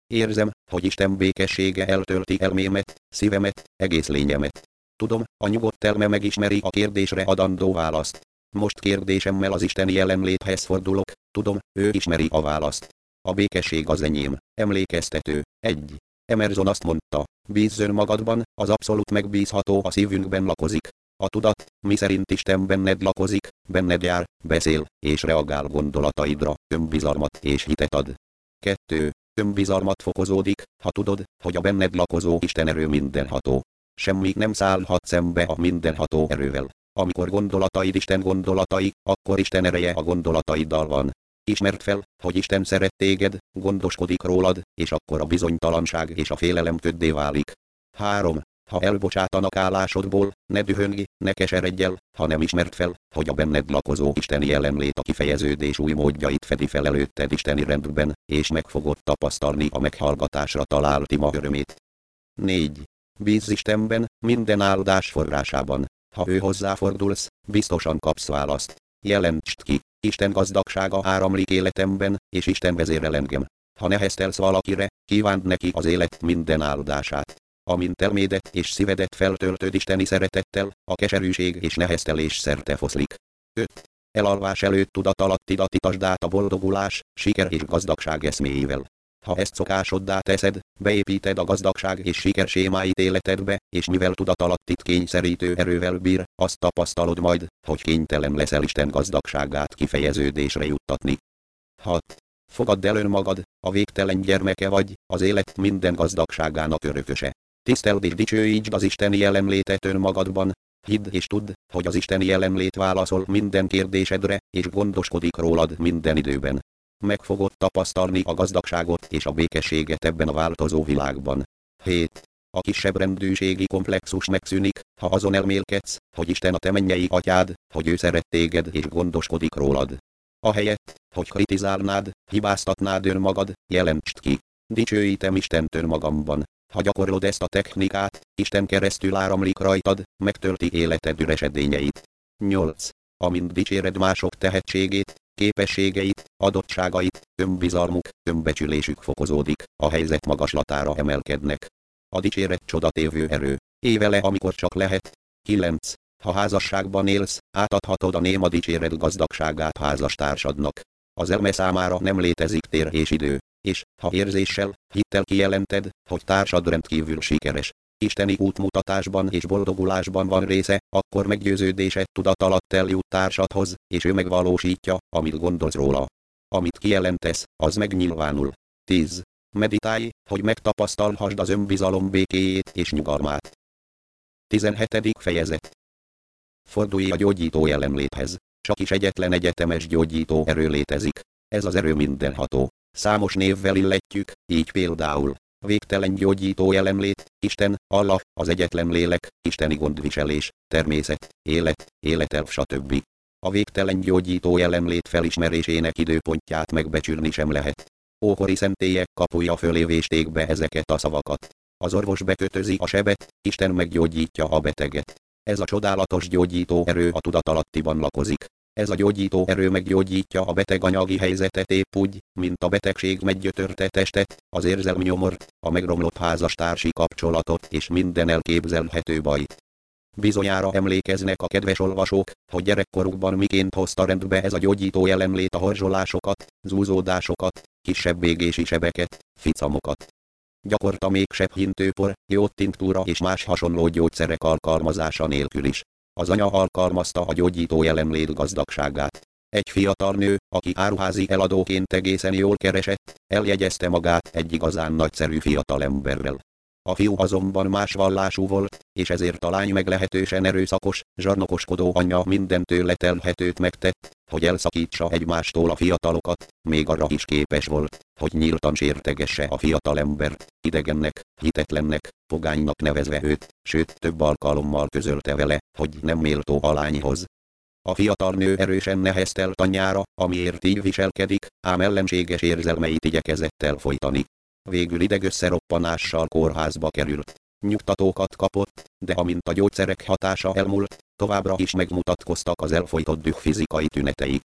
Érzem, hogy Isten békessége eltölti elmémet, szívemet, egész lényemet. Tudom, a nyugodt elme megismeri a kérdésre adandó választ. Most kérdésemmel az isteni jelenléthez fordulok, tudom, ő ismeri a választ. A békesség az enyém. Emlékeztető. 1. Emerson azt mondta, bízz önmagadban, az abszolút megbízható a szívünkben lakozik. A tudat, miszerint Isten benned lakozik, benned jár, beszél, és reagál gondolataidra, önbizalmat és hitet ad. 2. Önbizalmat fokozódik, ha tudod, hogy a benned lakozó Isten erő mindenható. Semmi nem szállhat szembe a mindenható erővel. Amikor gondolataid Isten gondolatai, akkor Isten ereje a gondolataiddal van. Ismerd fel, hogy Isten szeret téged, gondoskodik rólad, és akkor a bizonytalanság és a félelem köddé válik. 3. Ha elbocsátanak állásodból, ne dühöngj, ne keseredj el, hanem ismerd fel, hogy a benned lakozó isteni jelenlét a kifejeződés új módjait fedi fel előtted isteni rendben, és meg fogod tapasztalni a meghallgatásra talált ima örömét. 4. Bízz Istenben, minden áldás forrásában. Ha ő hozzáfordulsz, biztosan kapsz választ. Jelentsd ki, Isten gazdagsága áramlik életemben, és Isten vezérel engem. Ha neheztelsz valakire, kívánd neki az élet minden áldását. Amint elmédet és szívedet feltöltöd isteni szeretettel, a keserűség és neheztelés szerte foszlik. 5. Elalvás előtt tudatalattidat itasd át a boldogulás, siker és gazdagság eszméivel. Ha ezt szokásoddá teszed, beépíted a gazdagság és siker sémáit életedbe, és mivel tudatalattit kényszerítő erővel bír, azt tapasztalod majd, hogy kénytelen leszel Isten gazdagságát kifejeződésre juttatni. 6. Fogadd el önmagad, a végtelen gyermeke vagy, az élet minden gazdagságának örököse. Tiszteld és dicsőítsd az isteni jelenlétet önmagadban, hidd és tudd, hogy az isteni jelenlét válaszol minden kérdésedre, és gondoskodik rólad minden időben. Meg fogod tapasztalni a gazdagságot és a békességet ebben a változó világban. 7. A kisebb rendűségi komplexus megszűnik, ha azon elmélkedsz, hogy Isten a te mennyei atyád, hogy ő szeret téged és gondoskodik rólad. Ahelyett, hogy kritizálnád, hibáztatnád önmagad, jelentsd ki. Dicsőítem Istent önmagamban. Ha gyakorlod ezt a technikát, Isten keresztül áramlik rajtad, megtölti életed üres edényeit. 8. Amint dicséred mások tehetségét, képességeit, adottságait, önbizalmuk, önbecsülésük fokozódik, a helyzet magaslatára emelkednek. A dicséret csodatévő erő. Élj vele, amikor csak lehet. 9. Ha házasságban élsz, átadhatod a néma dicséret gazdagságát házastársadnak. Az elme számára nem létezik tér és idő. És, ha érzéssel, hittel kijelented, hogy társad rendkívül sikeres, isteni útmutatásban és boldogulásban van része, akkor meggyőződésed tudat alatt eljut társadhoz, és ő megvalósítja, amit gondolsz róla. Amit kijelentesz, az megnyilvánul. 10. Meditálj, hogy megtapasztalhassd az önbizalom békéjét és nyugalmát. 17. fejezet. Fordulj a gyógyító jelenléthez. Csak is egyetlen egyetemes gyógyító erő létezik. Ez az erő mindenható. Számos névvel illetjük, így például végtelen gyógyító jelenlét, Isten, Allah, az egyetlen lélek, isteni gondviselés, természet, életelv stb. A végtelen gyógyító jelenlét felismerésének időpontját megbecsülni sem lehet. Ókori szentélyek kapuja fölé vésték be ezeket a szavakat. Az orvos bekötözi a sebet, Isten meggyógyítja a beteget. Ez a csodálatos gyógyító erő a tudatalattiban lakozik. Ez a gyógyító erő meggyógyítja a beteg anyagi helyzetet épp úgy, mint a betegség meggyötörte testet, az érzelmi nyomort, a megromlott házastársi kapcsolatot és minden elképzelhető bajt. Bizonyára emlékeznek a kedves olvasók, hogy gyerekkorukban miként hozta rendbe ez a gyógyító jelenlét a horzsolásokat, zúzódásokat, kisebb égési sebeket, ficamokat. Gyakorta még sebhintőpor, jódtinktúra és más hasonló gyógyszerek alkalmazása nélkül is. Az anya alkalmazta a gyógyító jelenlét gazdagságát. Egy fiatal nő, aki áruházi eladóként egészen jól keresett, eljegyezte magát egy igazán nagyszerű fiatalemberrel. A fiú azonban más vallású volt, és ezért a lány meglehetősen erőszakos, zsarnokoskodó anyja minden tőle telhetőt megtett, hogy elszakítsa egymástól a fiatalokat, még arra is képes volt, hogy nyíltan sértegesse a fiatalembert, idegennek, hitetlennek, pogánynak nevezve őt, sőt több alkalommal közölte vele, hogy nem méltó a lányhoz. A fiatal nő erősen neheztelt anyjára, amiért így viselkedik, ám ellenséges érzelmeit igyekezett elfojtani. Végül idegösszeroppanással kórházba került. Nyugtatókat kapott, de amint a gyógyszerek hatása elmúlt, továbbra is megmutatkoztak az elfojtott düh fizikai tünetei.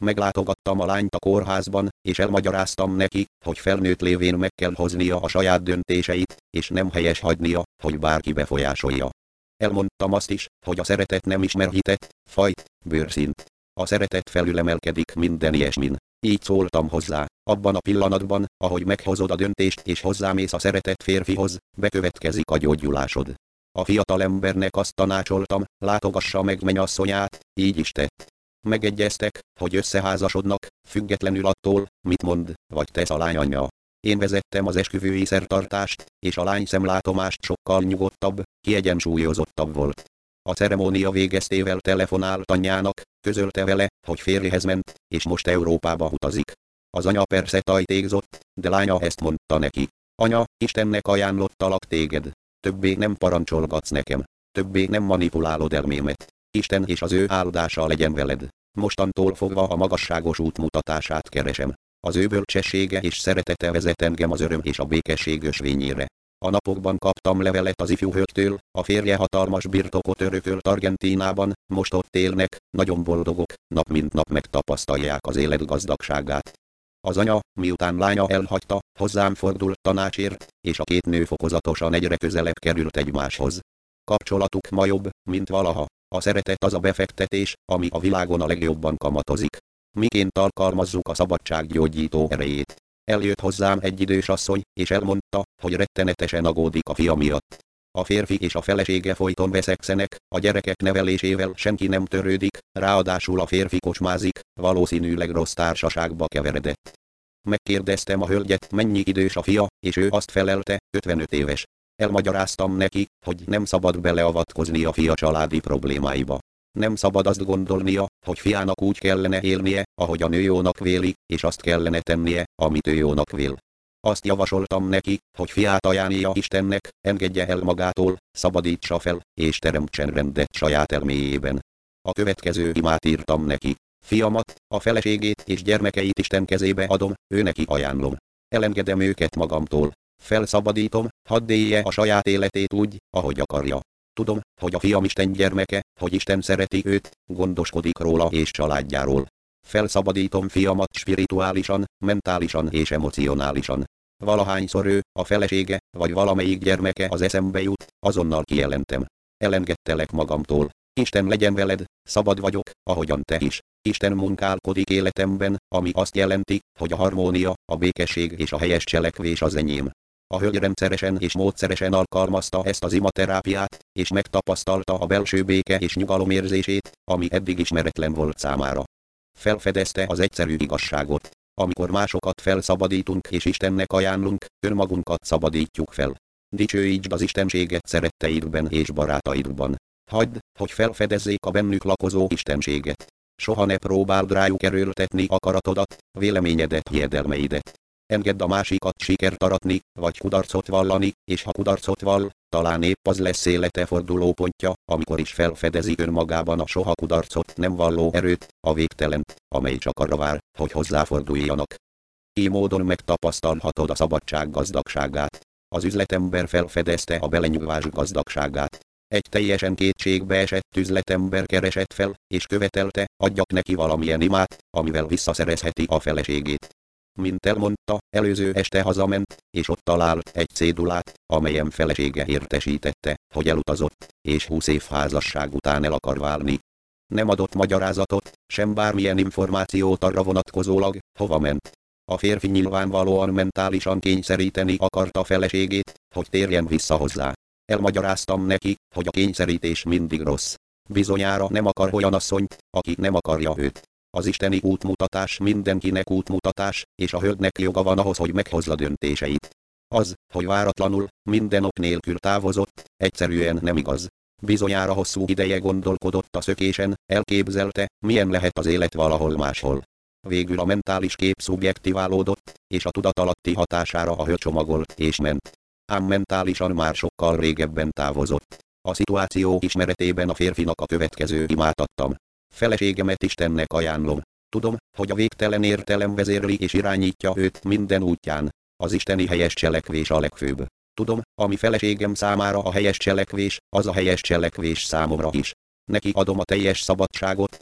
Meglátogattam a lányt a kórházban, és elmagyaráztam neki, hogy felnőtt lévén meg kell hoznia a saját döntéseit, és nem helyes hagynia, hogy bárki befolyásolja. Elmondtam azt is, hogy a szeretet nem ismer hitet, fajt, bőrszínt. A szeretet felülemelkedik minden ilyesmin. Így szóltam hozzá. Abban a pillanatban, ahogy meghozod a döntést és hozzámész a szeretett férfihoz, bekövetkezik a gyógyulásod. A fiatalembernek azt tanácsoltam, látogassa meg mennyasszonyát, így is tett. Megegyeztek, hogy összeházasodnak, függetlenül attól, mit mond, vagy tesz a lány anyja. Én vezettem az esküvői szertartást, és a lány szemlátomást sokkal nyugodtabb, kiegyensúlyozottabb volt. A ceremónia végeztével telefonált anyjának, közölte vele, hogy férjehez ment, és most Európába utazik. Az anya persze tajtékzott, de lánya ezt mondta neki. Anya, Istennek ajánlottalak téged. Többé nem parancsolgatsz nekem. Többé nem manipulálod elmémet. Isten és az ő áldása legyen veled. Mostantól fogva a magasságos útmutatását keresem. Az ő bölcsessége és szeretete vezet engem az öröm és a békesség ösvényére. A napokban kaptam levelet az ifjú hölgytől, a férje hatalmas birtokot örökölt Argentínában, most ott élnek, nagyon boldogok, nap mint nap megtapasztalják az élet gazdagságát. Az anya, miután lánya elhagyta, hozzám fordult tanácsért, és a két nő fokozatosan egyre közelebb került egymáshoz. Kapcsolatuk ma jobb, mint valaha. A szeretet az a befektetés, ami a világon a legjobban kamatozik. Miként alkalmazzuk a szabadság gyógyító erejét. Eljött hozzám egy idős asszony, és elmondta, hogy rettenetesen aggódik a fia miatt. A férfi és a felesége folyton veszekszenek, a gyerekek nevelésével senki nem törődik, ráadásul a férfi kocsmázik, valószínűleg rossz társaságba keveredett. Megkérdeztem a hölgyet, mennyi idős a fia, és ő azt felelte, 55 éves. Elmagyaráztam neki, hogy nem szabad beleavatkozni a fia családi problémáiba. Nem szabad azt gondolnia, hogy fiának úgy kellene élnie, ahogy a nő jónak véli, és azt kellene tennie, amit ő jónak vél. Azt javasoltam neki, hogy fiát ajánlja Istennek, engedje el magától, szabadítsa fel, és teremtsen rendet saját elméjében. A következő imát írtam neki. Fiamat, a feleségét és gyermekeit Isten kezébe adom, ő neki ajánlom. Elengedem őket magamtól. Felszabadítom, hadd élje a saját életét úgy, ahogy akarja. Tudom, hogy a fiam Isten gyermeke, hogy Isten szereti őt, gondoskodik róla és családjáról. Felszabadítom fiamat spirituálisan, mentálisan és emocionálisan. Valahányszor ő, a felesége, vagy valamelyik gyermeke az eszembe jut, azonnal kijelentem. Elengedtelek magamtól. Isten legyen veled, szabad vagyok, ahogyan te is. Isten munkálkodik életemben, ami azt jelenti, hogy a harmónia, a békesség és a helyes cselekvés az enyém. A hölgy rendszeresen és módszeresen alkalmazta ezt az imaterápiát, és megtapasztalta a belső béke és nyugalom érzését, ami eddig ismeretlen volt számára. Felfedezte az egyszerű igazságot. Amikor másokat felszabadítunk és Istennek ajánlunk, önmagunkat szabadítjuk fel. Dicsőítsd az istenséget szeretteidben és barátaidban. Hagyd, hogy felfedezzék a bennük lakozó istenséget. Soha ne próbáld rájuk erőltetni akaratodat, véleményedet, hiedelmeidet. Engedd a másikat sikert aratni, vagy kudarcot vallani, és ha kudarcot vall, talán épp az lesz élete fordulópontja, amikor is felfedezi önmagában a soha kudarcot nem valló erőt, a végtelent, amely csak arra vár, hogy hozzáforduljanak. Így módon megtapasztalhatod a szabadság gazdagságát. Az üzletember felfedezte a belenyúlás gazdagságát. Egy teljesen kétségbe esett üzletember keresett fel, és követelte, adjak neki valamilyen imát, amivel visszaszerezheti a feleségét. Mint elmondta, előző este hazament, és ott talált egy cédulát, amelyen felesége értesítette, hogy elutazott, és 20 év házasság után el akar válni. Nem adott magyarázatot, sem bármilyen információt arra vonatkozólag, hova ment. A férfi nyilvánvalóan mentálisan kényszeríteni akarta a feleségét, hogy térjen vissza hozzá. Elmagyaráztam neki, hogy a kényszerítés mindig rossz. Bizonyára nem akar olyan asszonyt, aki nem akarja őt. Az isteni útmutatás mindenkinek útmutatás, és a hölgynek joga van ahhoz, hogy meghozza döntéseit. Az, hogy váratlanul, minden ok nélkül távozott, egyszerűen nem igaz. Bizonyára hosszú ideje gondolkodott a szökésen, elképzelte, milyen lehet az élet valahol máshol. Végül a mentális kép szubjektiválódott, és a tudatalatti hatására a hölgy csomagolt és ment. Ám mentálisan már sokkal régebben távozott. A szituáció ismeretében a férfinak a következő imát adtam. Feleségemet Istennek ajánlom. Tudom, hogy a végtelen értelem vezérli és irányítja őt minden útján. Az isteni helyes cselekvés a legfőbb. Tudom, ami feleségem számára a helyes cselekvés, az a helyes cselekvés számomra is. Neki adom a teljes szabadságot,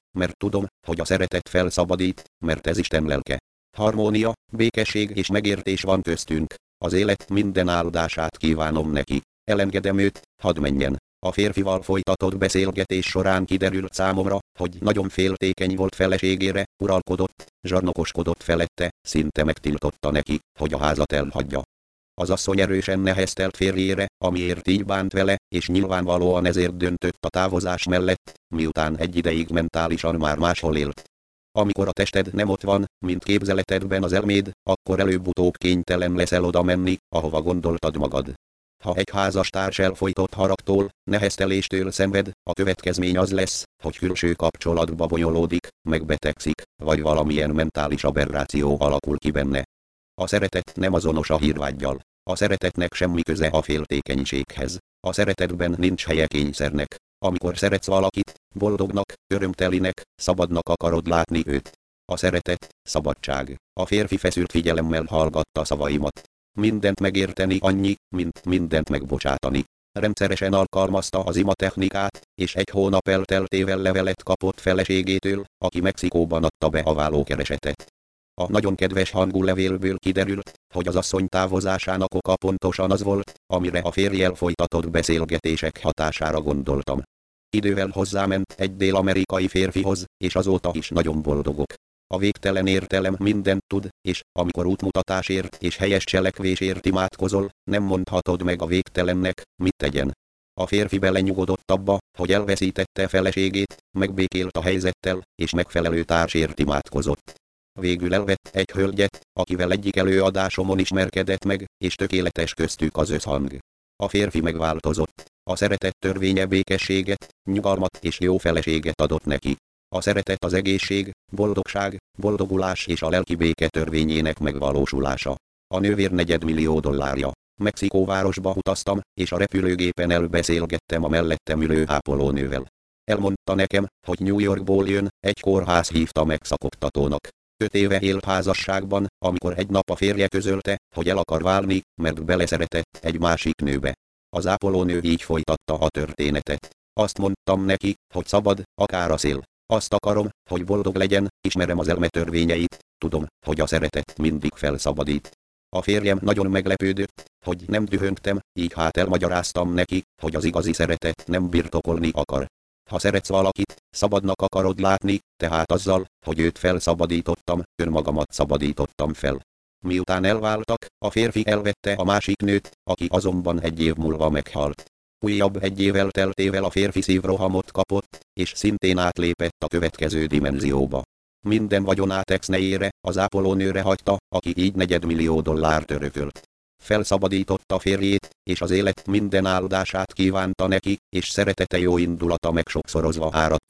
mert tudom, hogy a szeretet felszabadít, mert ez Isten lelke. Harmónia, békesség és megértés van köztünk. Az élet minden áldását kívánom neki. Elengedem őt, hadd menjen. A férfival folytatott beszélgetés során kiderült számomra, hogy nagyon féltékeny volt feleségére, uralkodott, zsarnokoskodott felette, szinte megtiltotta neki, hogy a házat elhagyja. Az asszony erősen neheztelt férjére, amiért így bánt vele, és nyilvánvalóan ezért döntött a távozás mellett, miután egy ideig mentálisan már máshol élt. Amikor a tested nem ott van, mint képzeletedben az elméd, akkor előbb-utóbb kénytelen leszel oda menni, ahova gondoltad magad. Ha egy házastárs elfojtott haragtól, nehezteléstől szenved, a következmény az lesz, hogy külső kapcsolatba bonyolódik, megbetegszik, vagy valamilyen mentális aberráció alakul ki benne. A szeretet nem azonos a hírvággyal. A szeretetnek semmi köze a féltékenységhez. A szeretetben nincs helye kényszernek. Amikor szeretsz valakit, boldognak, örömtelinek, szabadnak akarod látni őt. A szeretet, szabadság. A férfi feszült figyelemmel hallgatta szavaimat. Mindent megérteni annyi, mint mindent megbocsátani. Rendszeresen alkalmazta az ima technikát, és egy hónap elteltével levelet kapott feleségétől, aki Mexikóban adta be a vállókeresetet. A nagyon kedves hangú levélből kiderült, hogy az asszony távozásának oka pontosan az volt, amire a férjjel folytatott beszélgetések hatására gondoltam. Idővel hozzáment egy dél-amerikai férfihoz, és azóta is nagyon boldogok. A végtelen értelem mindent tud, és amikor útmutatásért és helyes cselekvésért imádkozol, nem mondhatod meg a végtelennek, mit tegyen. A férfi belenyugodott abba, hogy elveszítette feleségét, megbékélt a helyzettel, és megfelelő társért imádkozott. Végül elvett egy hölgyet, akivel egyik előadásomon ismerkedett meg, és tökéletes köztük az összhang. A férfi megváltozott. A szeretet törvénye békességet, nyugalmat és jó feleséget adott neki. A szeretet az egészség, boldogság, boldogulás és a lelki béke törvényének megvalósulása. A nővér $400 000. Mexikó városba utaztam, és a repülőgépen elbeszélgettem a mellettem ülő ápolónővel. Elmondta nekem, hogy New Yorkból jön, egy kórház hívta meg szakoktatónak. 5 éve élt házasságban, amikor egy nap a férje közölte, hogy el akar válni, mert beleszeretett egy másik nőbe. Az ápolónő így folytatta a történetet. Azt mondtam neki, hogy szabad, akár a szél. Azt akarom, hogy boldog legyen, ismerem az elme törvényeit, tudom, hogy a szeretet mindig felszabadít. A férjem nagyon meglepődött, hogy nem dühöngtem, így hát elmagyaráztam neki, hogy az igazi szeretet nem birtokolni akar. Ha szeretsz valakit, szabadnak akarod látni, tehát azzal, hogy őt felszabadítottam, önmagamat szabadítottam fel. Miután elváltak, a férfi elvette a másik nőt, aki azonban 1 év múlva meghalt. Újabb 1 év elteltével a férfi szívrohamot kapott, és szintén átlépett a következő dimenzióba. Minden vagyonát ex-nejére, az ápolónőre hagyta, aki így $400 000 örökölt. Felszabadította férjét, és az élet minden áldását kívánta neki, és szeretete jó indulata megsokszorozva áradt